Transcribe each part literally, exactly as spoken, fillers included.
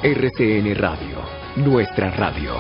R C N Radio, nuestra radio.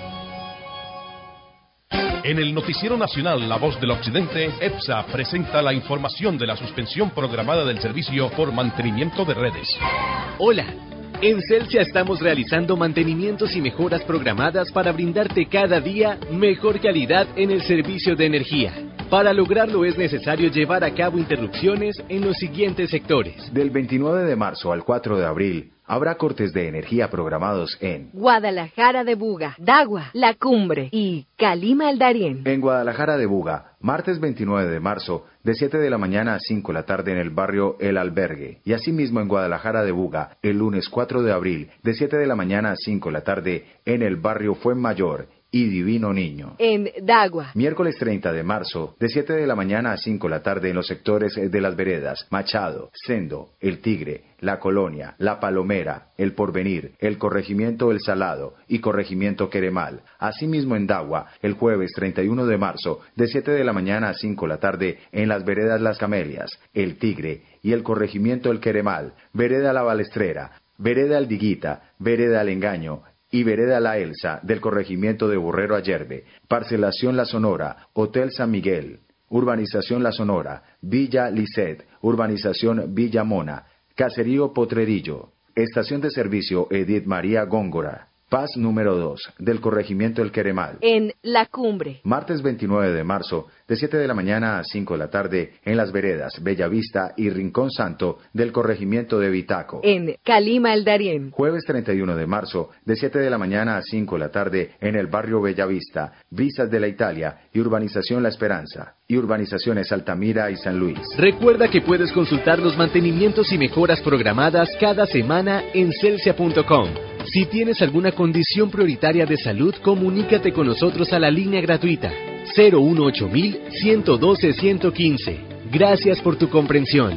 En el Noticiero Nacional La Voz del Occidente, EPSA presenta la información de la suspensión programada del servicio por mantenimiento de redes. Hola, en Celsia estamos realizando mantenimientos y mejoras programadas para brindarte cada día mejor calidad en el servicio de energía. Para lograrlo es necesario llevar a cabo interrupciones en los siguientes sectores. Del veintinueve de marzo al cuatro de abril, habrá cortes de energía programados en Guadalajara de Buga, Dagua, La Cumbre y Calima el Darién. En Guadalajara de Buga, martes veintinueve de marzo, de siete de la mañana a cinco de la tarde en el barrio El Albergue. Y asimismo en Guadalajara de Buga, el lunes cuatro de abril, de siete de la mañana a cinco de la tarde en el barrio Fuenmayor y Divino Niño. En Dagua. Miércoles treinta de marzo, de siete de la mañana a cinco de la tarde en los sectores de Las Veredas, Machado, Sendo, El Tigre, La Colonia, La Palomera, El Porvenir, El Corregimiento El Salado y Corregimiento Queremal. Asimismo en Dagua, el jueves treinta y uno de marzo, de siete de la mañana a cinco de la tarde en las Veredas Las Camelias, El Tigre y el Corregimiento El Queremal, Vereda La Balestrera, Vereda El Diguita, Vereda El Engaño y Vereda La Elsa del corregimiento de Borrero Ayerbe, Parcelación La Sonora, Hotel San Miguel, Urbanización La Sonora, Villa Lisset, Urbanización Villa Mona, Caserío Potrerillo, Estación de Servicio Edith María Góngora, Paz número dos del corregimiento El Queremal. En La Cumbre. Martes veintinueve de marzo, de siete de la mañana a cinco de la tarde, en Las Veredas, Bellavista y Rincón Santo del corregimiento de Vitaco. En Calima el Darién. Jueves treinta y uno de marzo, de siete de la mañana a cinco de la tarde, en el barrio Bellavista, Brisas de la Italia y Urbanización La Esperanza. Y urbanizaciones Altamira y San Luis. Recuerda que puedes consultar los mantenimientos y mejoras programadas cada semana en celsia punto com. Si tienes alguna condición prioritaria de salud, comunícate con nosotros a la línea gratuita cero uno ocho mil, ciento doce, ciento quince. Gracias por tu comprensión.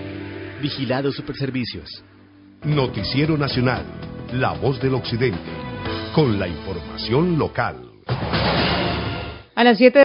Vigilado Superservicios. Noticiero Nacional, La Voz del Occidente, con la información local. A las siete